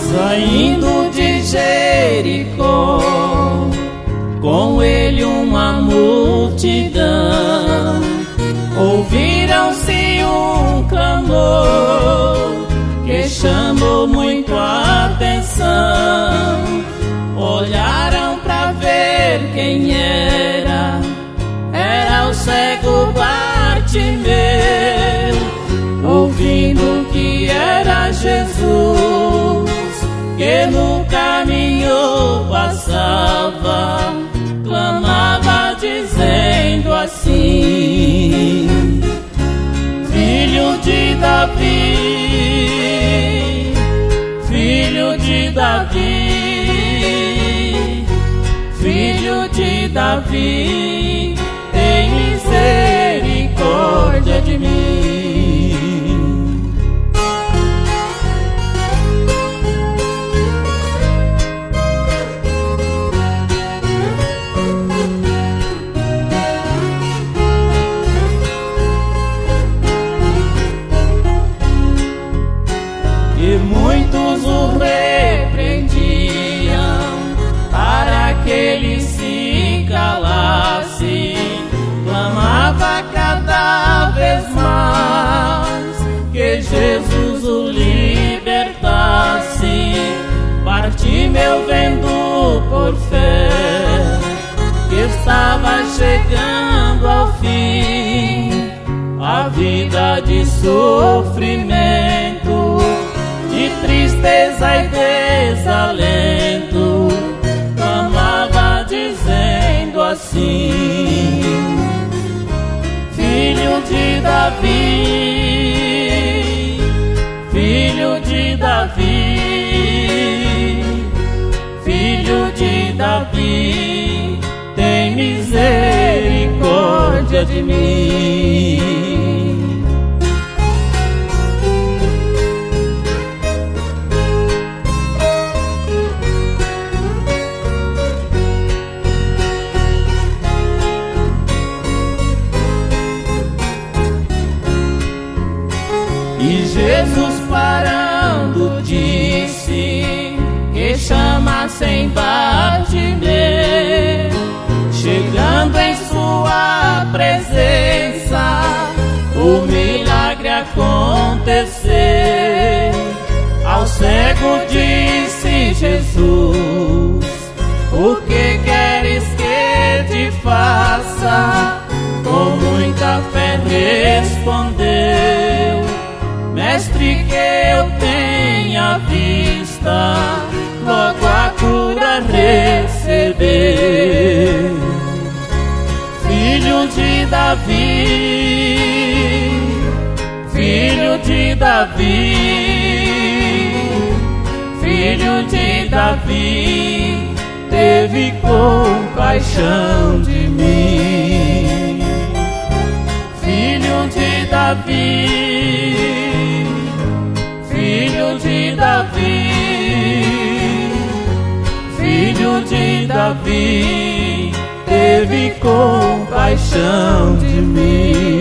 Saindo de Jericó, com ele uma multidão, ouviram-se um clamor que chamou muito a atenção. Olharam para ver quem era o cego Bartimeu. Ouvindo que era Jesus, que no caminho passava, clamava dizendo assim: Filho de Davi, filho de Davi, filho de Davi, tem misericórdia de mim. E muitos o repreendiam para que ele se calasse. Clamava cada vez mais que Jesus o libertasse. Bartimeu, vendo por fé que estava chegando ao fim a vida de sofrimento, de tristeza e desalento, clamava dizendo assim: Filho de Davi, filho de Davi, filho de Davi, tem misericórdia de mim. E Jesus parando disse que chamassem Bartimeu. Chegando em sua presença, o milagre aconteceu. Ao cego disse Jesus: O que queres que te faça? Com muita fé respondeu: Mestre, que eu tenha vista, logo a cura receber. Filho de Davi, filho de Davi, filho de Davi, teve compaixão de mim. Filho de Davi, filho de Davi, filho de Davi, teve compaixão de mim.